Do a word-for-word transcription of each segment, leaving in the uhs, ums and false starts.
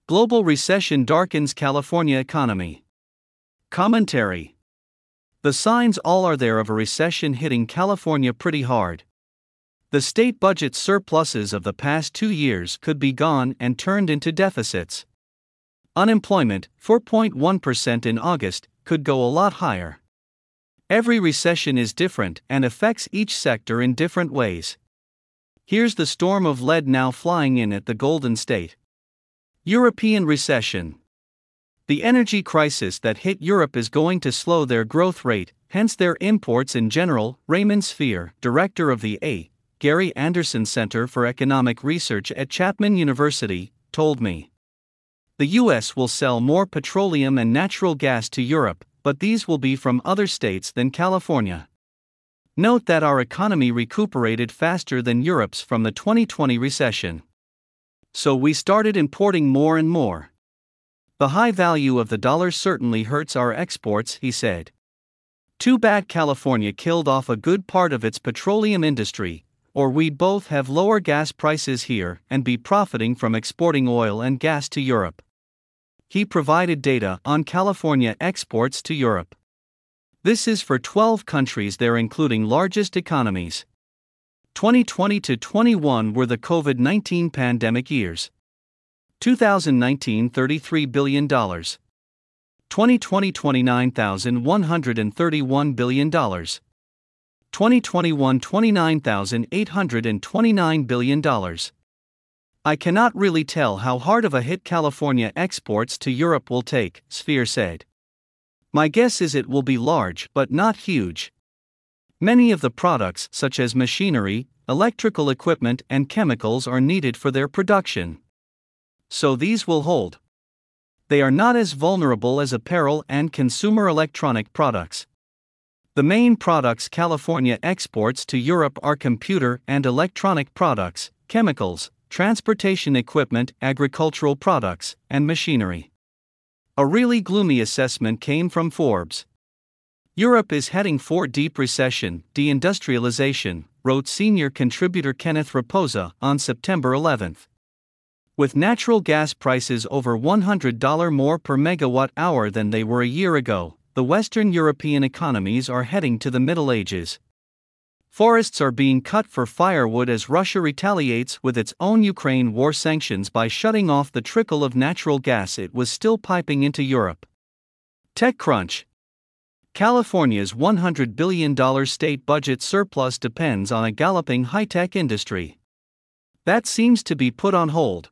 Global recession darkens California economy. Commentary. The signs all are there of a recession hitting California pretty hard. The state budget surpluses of the past two years could be gone and turned into deficits. Unemployment, four point one percent in August, could go a lot higher. Every recession is different and affects each sector in different ways. Here's the storm of lead now flying in at the Golden State. European recession. The energy crisis that hit Europe is going to slow their growth rate, hence their imports in general, Raymond Sphere, director of the A. Gary Anderson Center for Economic Research at Chapman University, told me. The U S will sell more petroleum and natural gas to Europe, but these will be from other states than California. Note that our economy recuperated faster than Europe's from the twenty twenty recession. So we started importing more and more. The high value of the dollar certainly hurts our exports, he said. Too bad California killed off a good part of its petroleum industry, or we'd both have lower gas prices here and be profiting from exporting oil and gas to Europe. He provided data on California exports to Europe. This is for twelve countries there, including largest economies. twenty twenty to twenty-one were the COVID nineteen pandemic years. two thousand nineteen, thirty-three billion dollars. twenty twenty, twenty-nine thousand one hundred thirty-one billion dollars. twenty twenty-one, twenty-nine thousand eight hundred twenty-nine billion dollars. I cannot really tell how hard of a hit California exports to Europe will take, Sphere said. My guess is it will be large but not huge. Many of the products, such as machinery, electrical equipment, and chemicals, are needed for their production. So these will hold. They are not as vulnerable as apparel and consumer electronic products. The main products California exports to Europe are computer and electronic products, chemicals, transportation equipment, agricultural products, and machinery. A really gloomy assessment came from Forbes. Europe is heading for deep recession, deindustrialization, wrote senior contributor Kenneth Raposa on September eleventh. With natural gas prices over one hundred dollars more per megawatt hour than they were a year ago, the Western European economies are heading to the Middle Ages. Forests are being cut for firewood as Russia retaliates with its own Ukraine war sanctions by shutting off the trickle of natural gas it was still piping into Europe. TechCrunch. California's one hundred billion dollars state budget surplus depends on a galloping high-tech industry. That seems to be put on hold.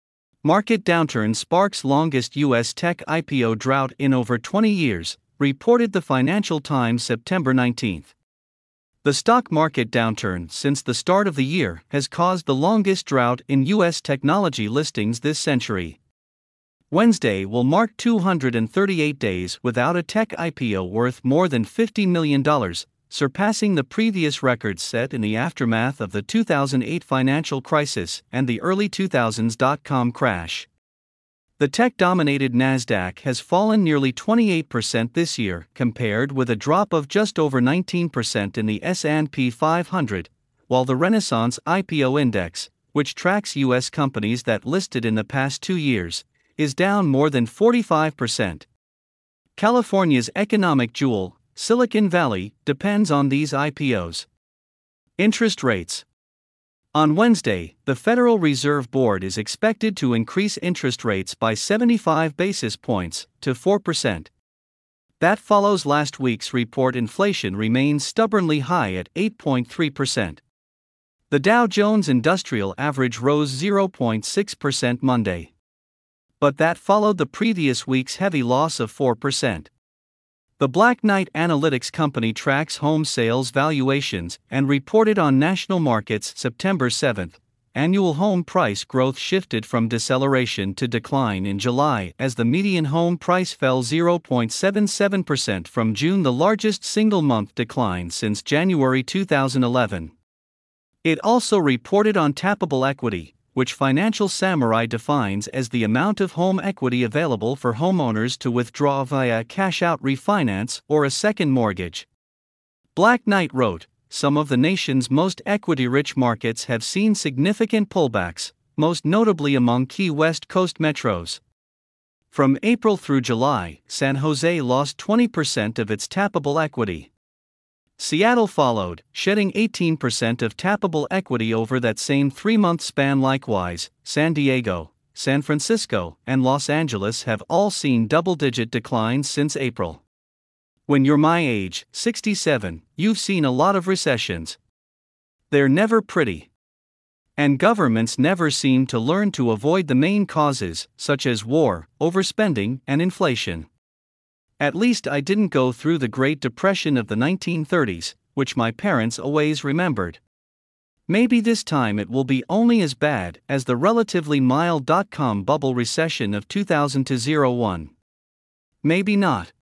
Market downturn sparks longest U S tech I P O drought in over twenty years, reported the Financial Times September nineteenth. The stock market downturn since the start of the year has caused the longest drought in U S technology listings this century. Wednesday will mark two hundred thirty-eight days without a tech I P O worth more than fifty million dollars, surpassing the previous records set in the aftermath of the two thousand eight financial crisis and the early two thousands dot-com crash. The tech-dominated NASDAQ has fallen nearly twenty-eight percent this year, compared with a drop of just over nineteen percent in the S and P five hundred, while the Renaissance I P O Index, which tracks U S companies that listed in the past two years, is down more than forty-five percent. California's economic jewel, Silicon Valley, depends on these I P Os. Interest rates. On Wednesday, the Federal Reserve Board is expected to increase interest rates by seventy-five basis points to four percent. That follows last week's report inflation remains stubbornly high at eight point three percent. The Dow Jones Industrial Average rose zero point six percent Monday. But that followed the previous week's heavy loss of four percent. The Black Knight Analytics company tracks home sales valuations and reported on national markets September seventh. Annual home price growth shifted from deceleration to decline in July as the median home price fell zero point seven seven percent from June, the largest single-month decline since January two thousand eleven. It also reported on tappable equity, which Financial Samurai defines as the amount of home equity available for homeowners to withdraw via cash-out refinance or a second mortgage. Black Knight wrote, "Some of the nation's most equity-rich markets have seen significant pullbacks, most notably among key West Coast metros. From April through July, San Jose lost twenty percent of its tappable equity. Seattle followed, shedding eighteen percent of tappable equity over that same three-month span. Likewise, San Diego, San Francisco, and Los Angeles have all seen double-digit declines since April. When you're my age, sixty-seven, you've seen a lot of recessions. They're never pretty. And governments never seem to learn to avoid the main causes, such as war, overspending, and inflation. At least I didn't go through the Great Depression of the nineteen thirties, which my parents always remembered. Maybe this time it will be only as bad as the relatively mild dot-com bubble recession of two thousand one. Maybe not.